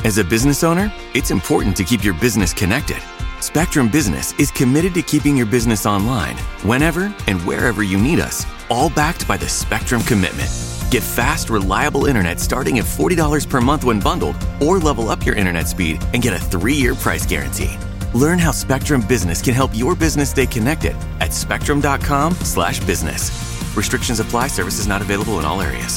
As a business owner, it's important to keep your business connected. Spectrum Business is committed to keeping your business online whenever and wherever you need us, all backed by the Spectrum Commitment. Get fast, reliable internet starting at $40 per month when bundled, or level up your internet speed and get a 3-year price guarantee. Learn how Spectrum Business can help your business stay connected at spectrum.com/business. Restrictions apply. Services not available in all areas.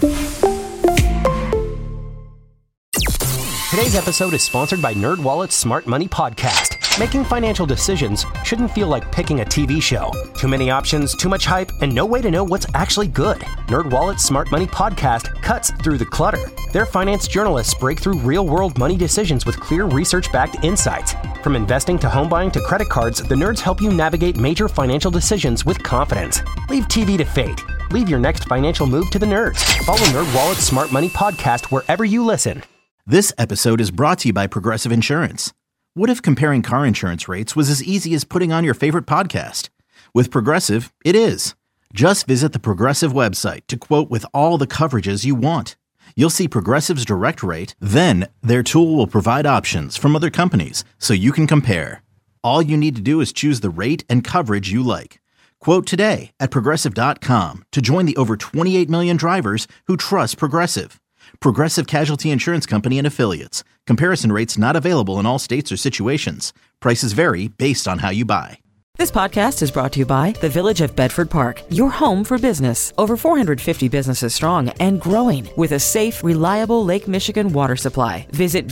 Today's episode is sponsored by NerdWallet's Smart Money Podcast. Making financial decisions shouldn't feel like picking a TV show. Too many options, too much hype, and no way to know what's actually good. NerdWallet's Smart Money Podcast cuts through the clutter. Their finance journalists break through real-world money decisions with clear research-backed insights. From investing to home buying to credit cards, the nerds help you navigate major financial decisions with confidence. Leave TV to fate. Leave your next financial move to the nerds. Follow NerdWallet's Smart Money Podcast wherever you listen. This episode is brought to you by Progressive Insurance. What if comparing car insurance rates was as easy as putting on your favorite podcast? With Progressive, it is. Just visit the Progressive website to quote with all the coverages you want. You'll see Progressive's direct rate, then their tool will provide options from other companies so you can compare. All you need to do is choose the rate and coverage you like. Quote today at Progressive.com to join the over 28 million drivers who trust Progressive. Progressive Casualty Insurance Company and Affiliates. Comparison rates not available in all states or situations. Prices vary based on how you buy. This podcast is brought to you by the Village of Bedford Park, your home for business. Over 450 businesses strong and growing with a safe, reliable Lake Michigan water supply. Visit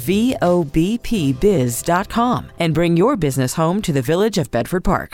VOBPBiz.com and bring your business home to the Village of Bedford Park.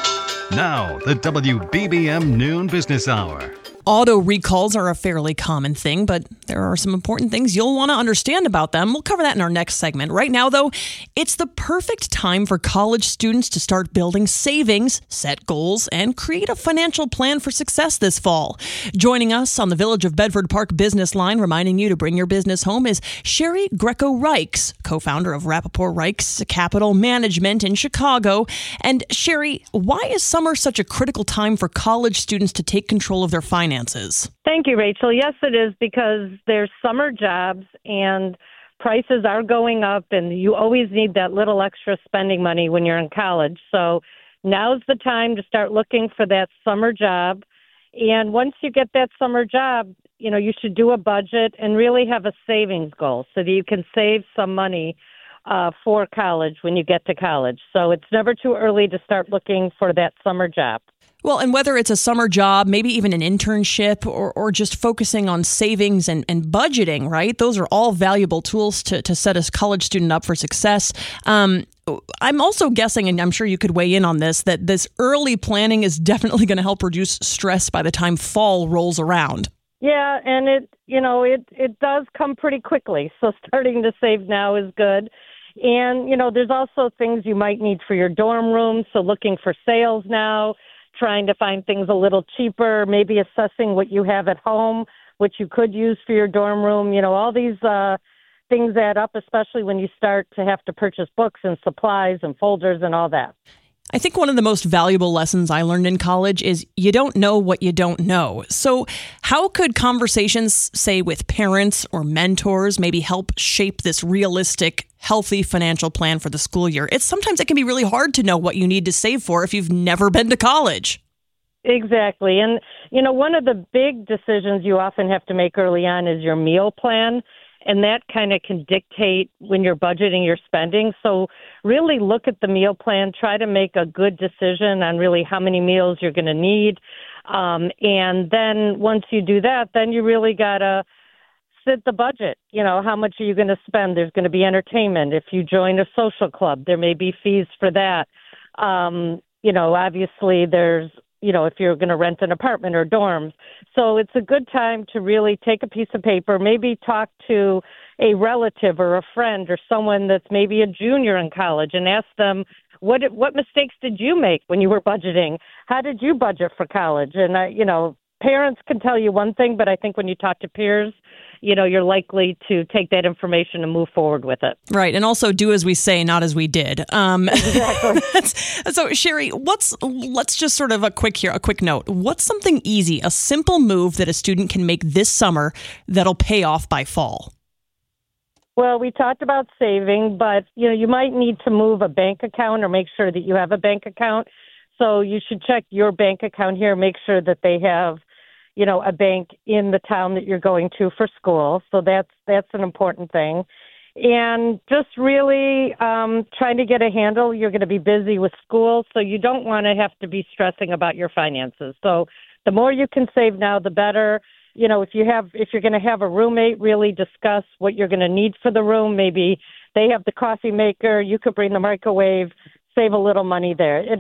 Now, the WBBM Noon Business Hour. Auto recalls are a fairly common thing, but there are some important things you'll want to understand about them. We'll cover that in our next segment. Right now, though, it's the perfect time for college students to start building savings, set goals, and create a financial plan for success this fall. Joining us on the Village of Bedford Park business line, reminding you to bring your business home, is Sherry Greco-Reichs, co-founder of Rappaport Reichs Capital Management in Chicago. And Sherry, why is summer such a critical time for college students to take control of their finances? Thank you, Rachel. Yes, it is, because there's summer jobs and prices are going up, and you always need that little extra spending money when you're in college. So now's the time to start looking for that summer job. And once you get that summer job, you should do a budget and really have a savings goal so that you can save some money for college when you get to college. So it's never too early to start looking for that summer job. Well, and whether it's a summer job, maybe even an internship, or just focusing on savings and budgeting, right? Those are all valuable tools to set a college student up for success. I'm also guessing, and I'm sure you could weigh in on this, that this early planning is definitely going to help reduce stress by the time fall rolls around. Yeah, and it does come pretty quickly. So starting to save now is good. And, there's also things you might need for your dorm room. So looking for sales now, trying to find things a little cheaper, maybe assessing what you have at home, which you could use for your dorm room. All these things add up, especially when you start to have to purchase books and supplies and folders and all that. I think one of the most valuable lessons I learned in college is you don't know what you don't know. So how could conversations, say, with parents or mentors maybe help shape this realistic, healthy financial plan for the school year? Sometimes it can be really hard to know what you need to save for if you've never been to college. Exactly. And, one of the big decisions you often have to make early on is your meal plan. And that kind of can dictate when you're budgeting your spending. So really look at the meal plan, try to make a good decision on really how many meals you're going to need. And then once you do that, then you really got to set the budget. How much are you going to spend? There's going to be entertainment. If you join a social club, there may be fees for that. Obviously there's, if you're going to rent an apartment or dorms. So it's a good time to really take a piece of paper, maybe talk to a relative or a friend or someone that's maybe a junior in college and ask them, what mistakes did you make when you were budgeting? How did you budget for college? And, parents can tell you one thing, but I think when you talk to peers, you're likely to take that information and move forward with it. Right. And also do as we say, not as we did. Exactly. So, Sherry, let's just sort of a quick note. What's something easy, a simple move that a student can make this summer that'll pay off by fall? Well, we talked about saving, but you might need to move a bank account or make sure that you have a bank account. So you should check your bank account here, make sure that they have, a bank in the town that you're going to for school. So that's an important thing. And just really trying to get a handle. You're going to be busy with school, so you don't want to have to be stressing about your finances. So the more you can save now, the better. If you're going to have a roommate, really discuss what you're going to need for the room. Maybe they have the coffee maker. You could bring the microwave. Save a little money there. It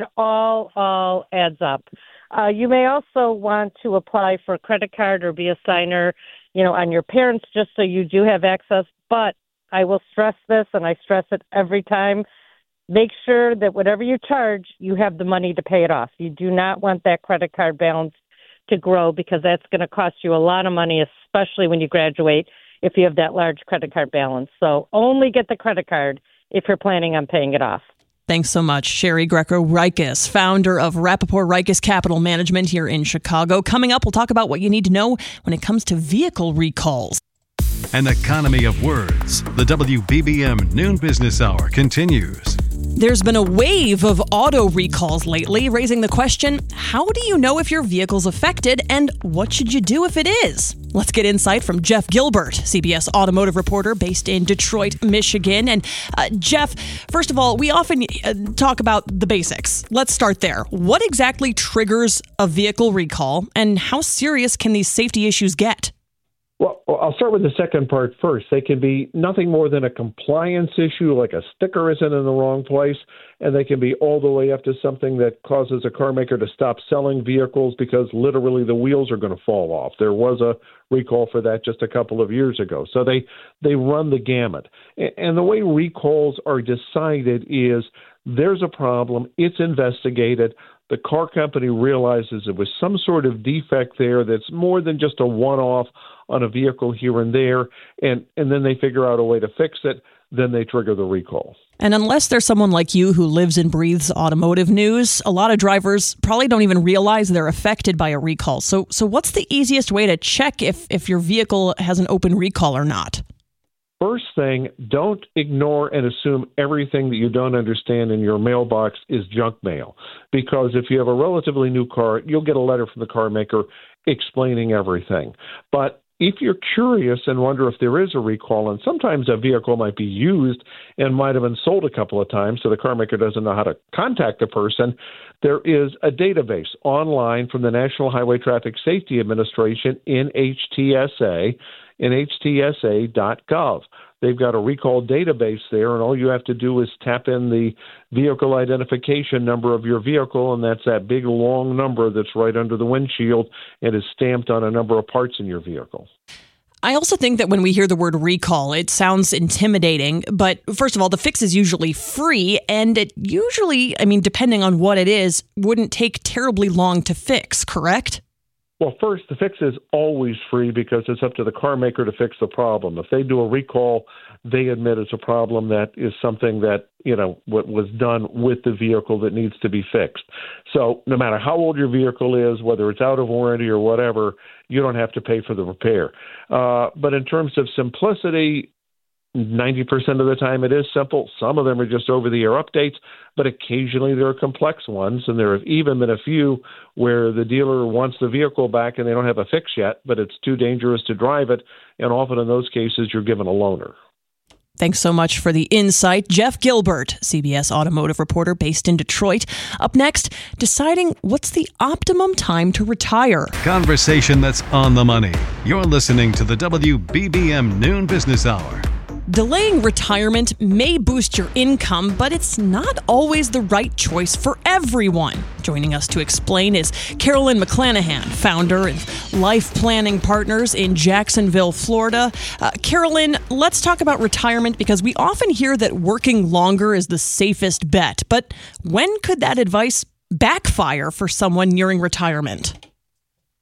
all adds up. You may also want to apply for a credit card or be a signer, on your parents, just so you do have access. But I will stress this, and I stress it every time. Make sure that whatever you charge, you have the money to pay it off. You do not want that credit card balance to grow, because that's going to cost you a lot of money, especially when you graduate, if you have that large credit card balance. So only get the credit card if you're planning on paying it off. Thanks so much, Sherry Greco-Rikis, founder of Rappaport Rikis Capital Management here in Chicago. Coming up, we'll talk about what you need to know when it comes to vehicle recalls. An economy of words. The WBBM Noon Business Hour continues. There's been a wave of auto recalls lately, raising the question, how do you know if your vehicle's affected, and what should you do if it is? Let's get insight from Jeff Gilbert, CBS automotive reporter based in Detroit, Michigan. And Jeff, first of all, we often talk about the basics. Let's start there. What exactly triggers a vehicle recall, and how serious can these safety issues get? Well, I'll start with the second part first. They can be nothing more than a compliance issue, like a sticker isn't in the wrong place, and they can be all the way up to something that causes a car maker to stop selling vehicles because literally the wheels are going to fall off. There was a recall for that just a couple of years ago. So they run the gamut. And the way recalls are decided is there's a problem, it's investigated, the car company realizes there was some sort of defect there that's more than just a one-off on a vehicle here and there, and then they figure out a way to fix it, then they trigger the recall. And unless there's someone like you who lives and breathes automotive news, a lot of drivers probably don't even realize they're affected by a recall. So what's the easiest way to check if your vehicle has an open recall or not? First thing, don't ignore and assume everything that you don't understand in your mailbox is junk mail. Because if you have a relatively new car, you'll get a letter from the car maker explaining everything. But if you're curious and wonder if there is a recall, and sometimes a vehicle might be used and might have been sold a couple of times, so the car maker doesn't know how to contact the person, there is a database online from the National Highway Traffic Safety Administration, NHTSA, NHTSA.gov. They've got a recall database there, and all you have to do is tap in the vehicle identification number of your vehicle, and that's that big, long number that's right under the windshield and is stamped on a number of parts in your vehicle. I also think that when we hear the word recall, it sounds intimidating. But first of all, the fix is usually free, and it usually, depending on what it is, wouldn't take terribly long to fix, correct? Well, first, the fix is always free because it's up to the car maker to fix the problem. If they do a recall, they admit it's a problem that is something that, what was done with the vehicle that needs to be fixed. So no matter how old your vehicle is, whether it's out of warranty or whatever, you don't have to pay for the repair. But in terms of simplicity, 90% of the time it is simple. Some of them are just over-the-air updates, but occasionally there are complex ones, and there have even been a few where the dealer wants the vehicle back and they don't have a fix yet, but it's too dangerous to drive it, and often in those cases you're given a loaner. Thanks so much for the insight. Jeff Gilbert, CBS automotive reporter based in Detroit. Up next, deciding what's the optimum time to retire. Conversation that's on the money. You're listening to the WBBM Noon Business Hour. Delaying retirement may boost your income, but it's not always the right choice for everyone. Joining us to explain is Carolyn McClanahan, founder of Life Planning Partners in Jacksonville, Florida. Carolyn, let's talk about retirement because we often hear that working longer is the safest bet. But when could that advice backfire for someone nearing retirement?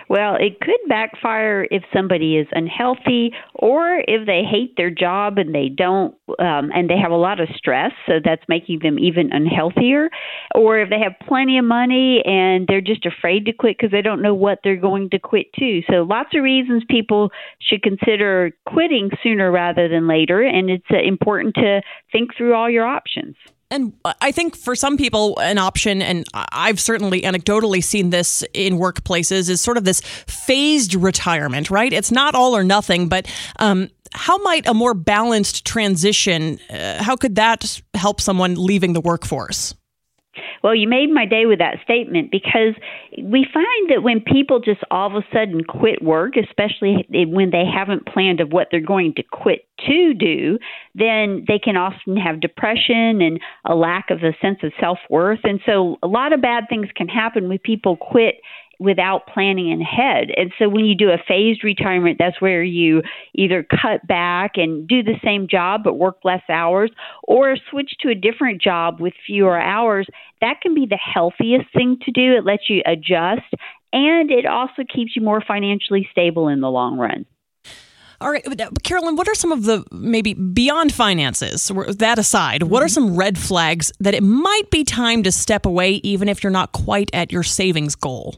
Well, it could backfire if somebody is unhealthy or if they hate their job and they don't, and they have a lot of stress, so that's making them even unhealthier, or if they have plenty of money and they're just afraid to quit because they don't know what they're going to quit to. So lots of reasons people should consider quitting sooner rather than later, and it's important to think through all your options. And I think for some people, an option, and I've certainly anecdotally seen this in workplaces, is sort of this phased retirement, right? It's not all or nothing, but how might a more balanced transition, how could that help someone leaving the workforce? Well, you made my day with that statement, because we find that when people just all of a sudden quit work, especially when they haven't planned of what they're going to quit to do, then they can often have depression and a lack of a sense of self-worth. And so a lot of bad things can happen when people quit without planning ahead. And so when you do a phased retirement, that's where you either cut back and do the same job but work less hours, or switch to a different job with fewer hours. That can be the healthiest thing to do. It lets you adjust, and it also keeps you more financially stable in the long run. All right, Carolyn, what are some of the, maybe beyond finances, that aside, what are some red flags that it might be time to step away even if you're not quite at your savings goal?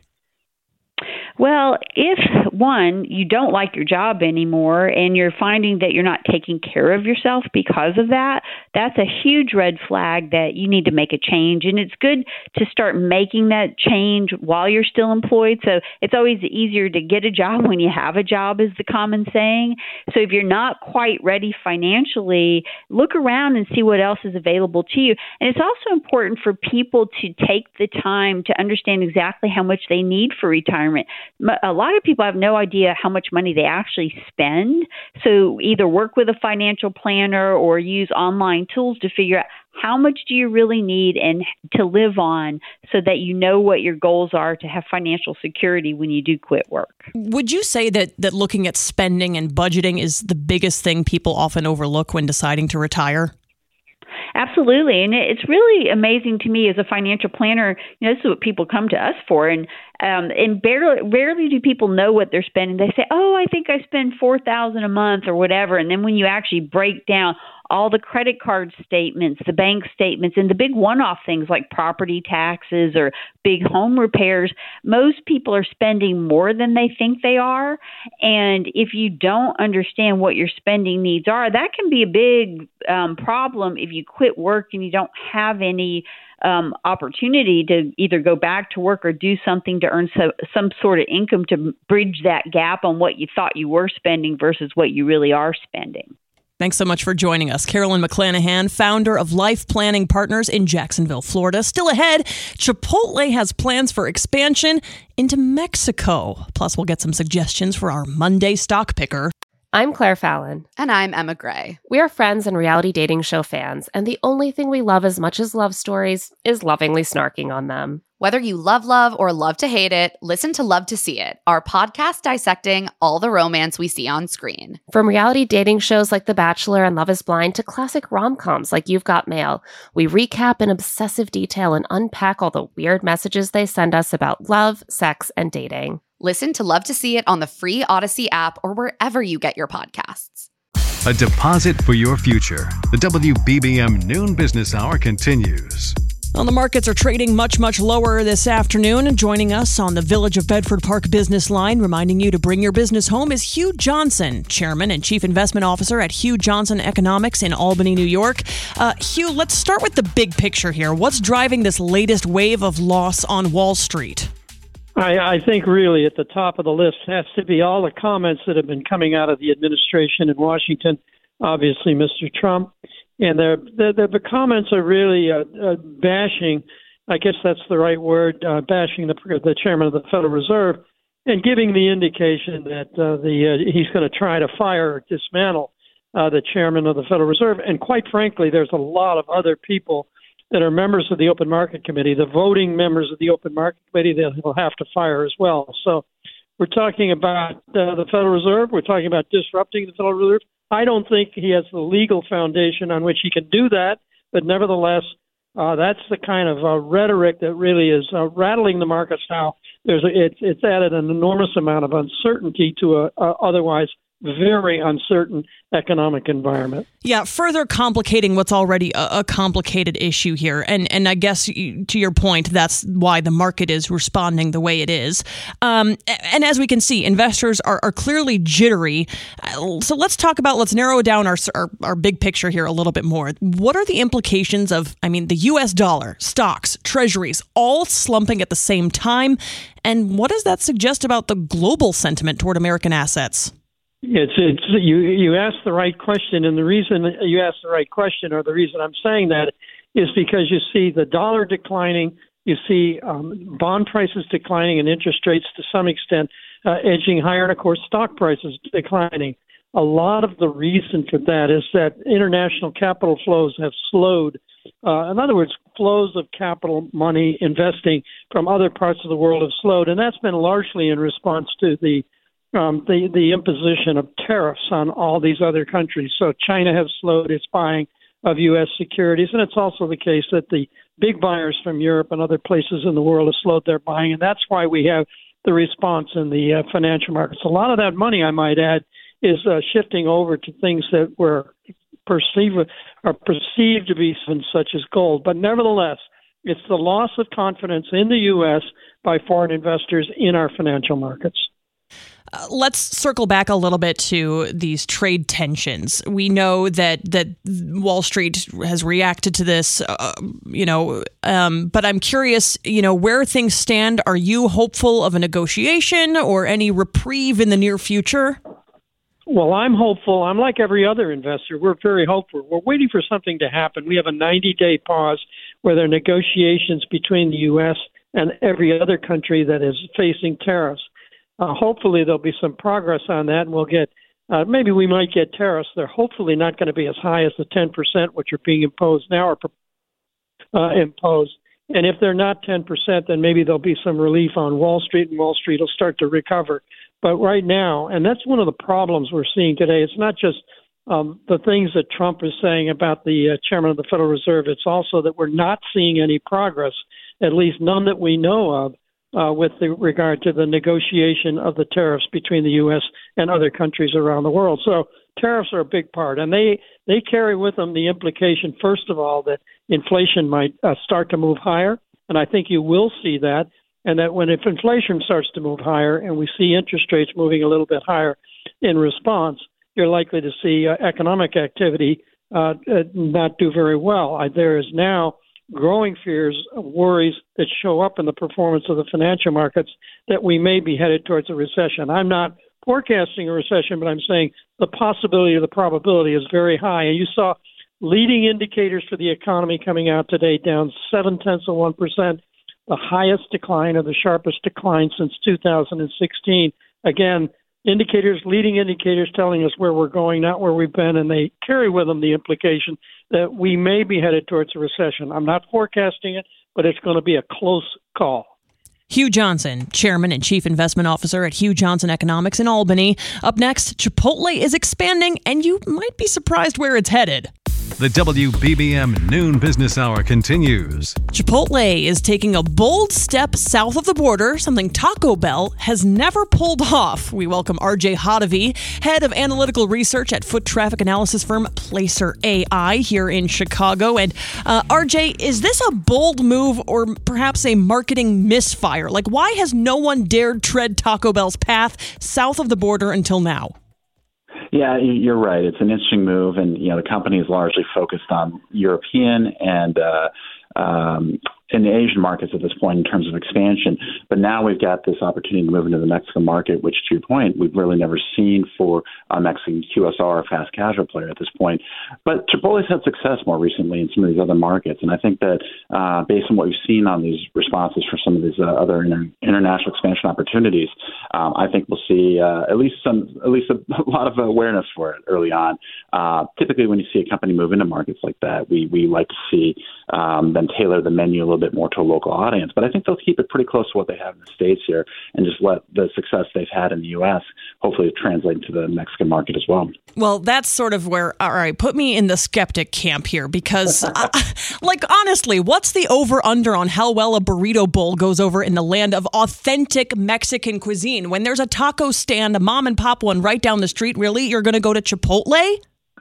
Well, if, one, you don't like your job anymore and you're finding that you're not taking care of yourself because of that, that's a huge red flag that you need to make a change. And it's good to start making that change while you're still employed. So it's always easier to get a job when you have a job, is the common saying. So if you're not quite ready financially, look around and see what else is available to you. And it's also important for people to take the time to understand exactly how much they need for retirement. A lot of people have no idea how much money they actually spend. So either work with a financial planner or use online tools to figure out how much do you really need and to live on, so that you know what your goals are to have financial security when you do quit work. Would you say that looking at spending and budgeting is the biggest thing people often overlook when deciding to retire? Absolutely. And it's really amazing to me as a financial planner. This is what people come to us for. And rarely do people know what they're spending. They say, oh, I think I spend $4,000 a month or whatever. And then when you actually break down all the credit card statements, the bank statements, and the big one-off things like property taxes or big home repairs, most people are spending more than they think they are. And if you don't understand what your spending needs are, that can be a big problem if you quit work and you don't have any opportunity to either go back to work or do something to earn some sort of income to bridge that gap on what you thought you were spending versus what you really are spending. Thanks so much for joining us. Carolyn McClanahan, founder of Life Planning Partners in Jacksonville, Florida. Still ahead, Chipotle has plans for expansion into Mexico. Plus, we'll get some suggestions for our Monday stock picker. I'm Claire Fallon. And I'm Emma Gray. We are friends and reality dating show fans, and the only thing we love as much as love stories is lovingly snarking on them. Whether you love or love to hate it, listen to Love to See It, our podcast dissecting all the romance we see on screen. From reality dating shows like The Bachelor and Love is Blind to classic rom-coms like You've Got Mail, we recap in obsessive detail and unpack all the weird messages they send us about love, sex, and dating. Listen to Love to See It on the free Odyssey app or wherever you get your podcasts. A deposit for your future. The WBBM Noon Business Hour continues. Well, the markets are trading much, much lower this afternoon. Joining us on the Village of Bedford Park business line, reminding you to bring your business home, is Hugh Johnson, Chairman and Chief Investment Officer at Hugh Johnson Economics in Albany, New York. Hugh, let's start with the big picture here. What's driving this latest wave of loss on Wall Street? I think really at the top of the list has to be all the comments that have been coming out of the administration in Washington, obviously Mr. Trump. And the comments are really bashing, I guess that's the right word, bashing the chairman of the Federal Reserve and giving the indication that he's going to try to fire or dismantle the chairman of the Federal Reserve. And quite frankly, there's a lot of other people that are members of the Open Market Committee, the voting members of the Open Market Committee, that he'll have to fire as well. So we're talking about the Federal Reserve. We're talking about disrupting the Federal Reserve. I don't think he has the legal foundation on which he can do that, but nevertheless, That's the kind of rhetoric that really is rattling the markets now. It's added an enormous amount of uncertainty to a otherwise very uncertain economic environment. Yeah, further complicating what's already a complicated issue here. And I guess to your point, that's why the market is responding the way it is. And as we can see, investors are clearly jittery. So let's narrow down our big picture here a little bit more. What are the implications of, the U.S. dollar, stocks, treasuries, all slumping at the same time? And what does that suggest about the global sentiment toward American assets? You asked the right question, and the reason you asked the right question, or the reason I'm saying that, is because you see the dollar declining, you see bond prices declining, and interest rates to some extent edging higher, and of course stock prices declining. A lot of the reason for that is that international capital flows have slowed. In other words, flows of capital, money, investing from other parts of the world have slowed, and that's been largely in response to the imposition of tariffs on all these other countries. So China has slowed its buying of U.S. securities, and it's also the case that the big buyers from Europe and other places in the world have slowed their buying, and that's why we have the response in the financial markets. A lot of that money, I might add, is shifting over to things that were perceived to be such as gold. But nevertheless, it's the loss of confidence in the U.S. by foreign investors in our financial markets. Let's circle back a little bit to these trade tensions. We know that Wall Street has reacted to this, but I'm curious, where things stand. Are you hopeful of a negotiation or any reprieve in the near future? Well, I'm hopeful. I'm like every other investor. We're very hopeful. We're waiting for something to happen. We have a 90-day pause where there are negotiations between the U.S. and every other country that is facing tariffs. Hopefully there'll be some progress on that, and we'll get maybe we might get tariffs. They're hopefully not going to be as high as the 10%, which are being imposed now, or imposed. And if they're not 10%, then maybe there'll be some relief on Wall Street, and Wall Street will start to recover. But right now, and that's one of the problems we're seeing today, it's not just the things that Trump is saying about the chairman of the Federal Reserve. It's also that we're not seeing any progress, at least none that we know of, with regard to the negotiation of the tariffs between the U.S. and other countries around the world. So tariffs are a big part, and they carry with them the implication, first of all, that inflation might start to move higher, and I think you will see that, and that if inflation starts to move higher and we see interest rates moving a little bit higher in response, you're likely to see economic activity not do very well. There is now growing fears, worries that show up in the performance of the financial markets that we may be headed towards a recession. I'm not forecasting a recession, but I'm saying the possibility or the probability is very high. And you saw leading indicators for the economy coming out today down 0.7%, the highest decline or the sharpest decline since 2016. Again, leading indicators telling us where we're going, not where we've been, and they carry with them the implication that we may be headed towards a recession. I'm not forecasting it, but it's going to be a close call. Hugh Johnson, Chairman and Chief Investment Officer at Hugh Johnson Economics in Albany. Up next, Chipotle is expanding, and you might be surprised where it's headed. The WBBM Noon Business Hour continues. Chipotle is taking a bold step south of the border, something Taco Bell has never pulled off. We welcome RJ Hodavi, head of analytical research at foot traffic analysis firm Placer AI here in Chicago. And RJ, is this a bold move or perhaps a marketing misfire? Like, why has no one dared tread Taco Bell's path south of the border until now? Yeah, you're right. It's an interesting move, and the company is largely focused on European and in the Asian markets at this point in terms of expansion. But now we've got this opportunity to move into the Mexican market, which, to your point, we've really never seen for a Mexican QSR fast casual player at this point. But Chipotle's had success more recently in some of these other markets, and I think that based on what we've seen on these responses for some of these other international expansion opportunities, I think we'll see at least a lot of awareness for it early on. Typically, when you see a company move into markets like that, we like to see them tailor the menu a little bit more to a local audience. But I think they'll keep it pretty close to what they have in the States here and just let the success they've had in the U.S. hopefully translate to the Mexican market as well. Well, that's sort of where, all right, put me in the skeptic camp here because, honestly, what's the over-under on how well a burrito bowl goes over in the land of authentic Mexican cuisine? When there's a taco stand, a mom and pop one right down the street, really, you're going to go to Chipotle?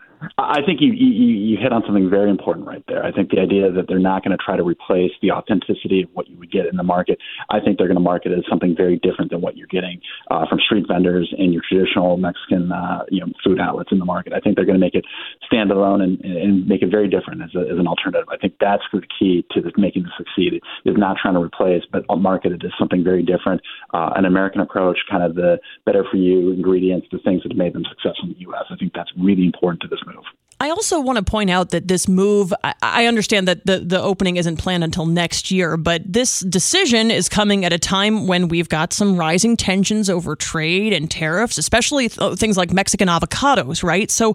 I think you hit on something very important right there. I think the idea that they're not going to try to replace the authenticity of what you would get in the market. I think they're going to market it as something very different than what you're getting from street vendors and your traditional Mexican food outlets in the market. I think they're going to make it stand alone and make it very different as an alternative. I think that's the key to making this succeed, is not trying to replace, but market it as something very different, an American approach, kind of the better-for-you ingredients, the things that have made them successful in the U.S. I think that's really important to this move. I also want to point out that this move, I understand that the opening isn't planned until next year, but this decision is coming at a time when we've got some rising tensions over trade and tariffs, especially things like Mexican avocados, right? So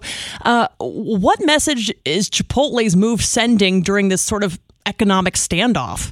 what message is Chipotle's move sending during this sort of economic standoff?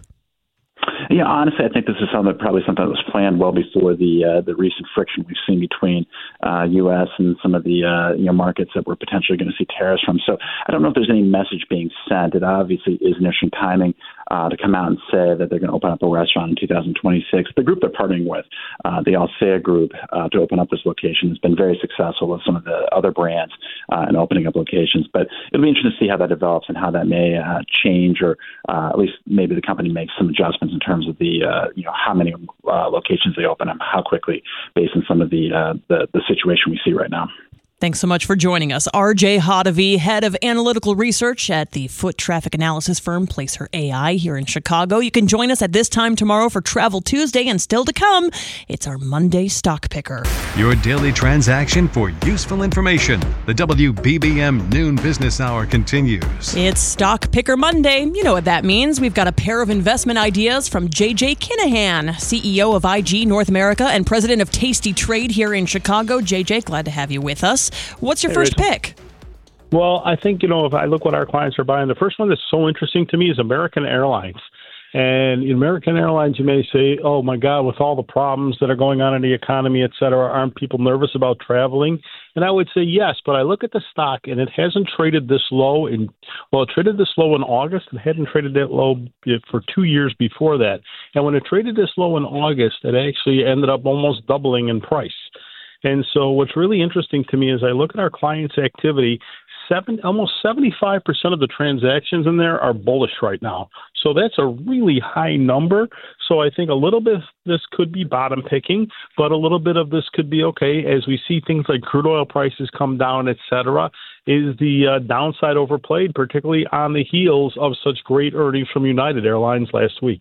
Yeah, honestly, I think this is something that was planned well before the recent friction we've seen between U.S. and some of the markets that we're potentially going to see tariffs from. So I don't know if there's any message being sent. It obviously is an interesting timing to come out and say that they're going to open up a restaurant in 2026. The group they're partnering with, the Alsea Group, to open up this location has been very successful with some of the other brands in opening up locations. But it'll be interesting to see how that develops and how that may change, or at least maybe the company makes some adjustments in terms of the how many locations they open up, how quickly, based on some of the situation we see right now. Thanks so much for joining us. RJ Hottovy, head of analytical research at the foot traffic analysis firm Placer AI here in Chicago. You can join us at this time tomorrow for Travel Tuesday, and still to come, it's our Monday Stock Picker. Your daily transaction for useful information. The WBBM Noon Business Hour continues. It's Stock Picker Monday. You know what that means. We've got a pair of investment ideas from JJ Kinahan, CEO of IG North America and president of Tasty Trade here in Chicago. JJ, glad to have you with us. What's your first pick? Well, I think, if I look what our clients are buying, the first one that's so interesting to me is American Airlines. And in American Airlines, you may say, oh, my God, with all the problems that are going on in the economy, et cetera, aren't people nervous about traveling? And I would say yes, but I look at the stock, and it hasn't traded this low. It traded this low in August and hadn't traded that low for 2 years before that. And when it traded this low in August, it actually ended up almost doubling in price. And so what's really interesting to me is I look at our clients' activity, almost 75% of the transactions in there are bullish right now. So that's a really high number. So I think a little bit of this could be bottom picking, but a little bit of this could be okay as we see things like crude oil prices come down, et cetera. Is the downside overplayed, particularly on the heels of such great earnings from United Airlines last week?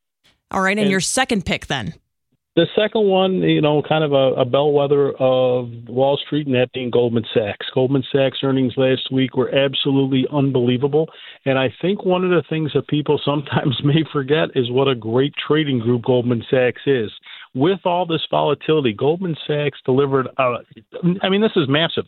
All right, and your second pick then? The second one, kind of a bellwether of Wall Street, and that being Goldman Sachs. Goldman Sachs earnings last week were absolutely unbelievable. And I think one of the things that people sometimes may forget is what a great trading group Goldman Sachs is. With all this volatility, Goldman Sachs delivered, this is massive,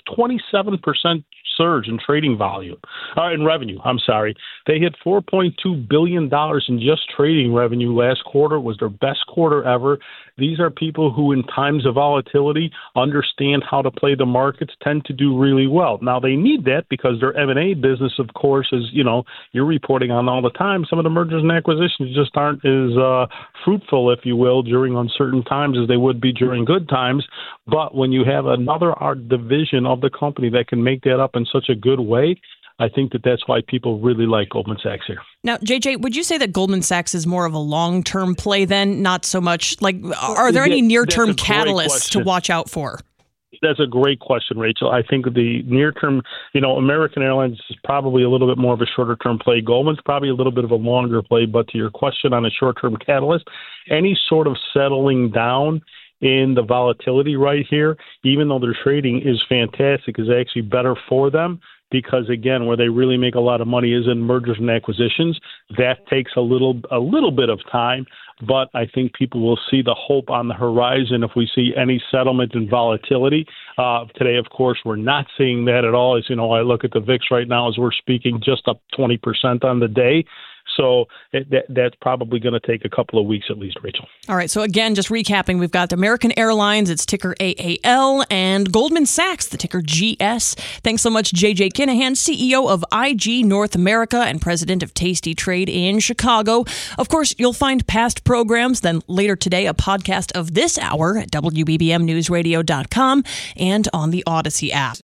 27% surge in trading in revenue. They hit $4.2 billion in just trading revenue last quarter. It was their best quarter ever. These are people who, in times of volatility, understand how to play the markets, tend to do really well. Now, they need that because their M&A business, of course, is, you're reporting on all the time. Some of the mergers and acquisitions just aren't as fruitful, if you will, during uncertain times as they would be during good times. But when you have another division of the company that can make that up in such a good way, I think that's why people really like Goldman Sachs here. Now, JJ, would you say that Goldman Sachs is more of a long-term play then, not so much are there any near-term catalysts to watch out for? That's a great question, Rachel. I think the near-term, American Airlines is probably a little bit more of a shorter-term play. Goldman's probably a little bit of a longer play. But to your question on a short-term catalyst, any sort of settling down in the volatility right here, even though their trading is fantastic, is actually better for them. Because, again, where they really make a lot of money is in mergers and acquisitions. That takes a little bit of time, but I think people will see the hope on the horizon if we see any settlement in volatility. Today, of course, we're not seeing that at all. As you know, I look at the VIX right now as we're speaking, just up 20% on the day. So that's probably going to take a couple of weeks at least, Rachel. All right. So again, just recapping, we've got American Airlines, its ticker AAL, and Goldman Sachs, the ticker GS. Thanks so much, JJ Kinahan, CEO of IG North America and president of Tasty Trade in Chicago. Of course, you'll find past programs, then later today, a podcast of this hour at WBBMNewsRadio.com and on the Odyssey app.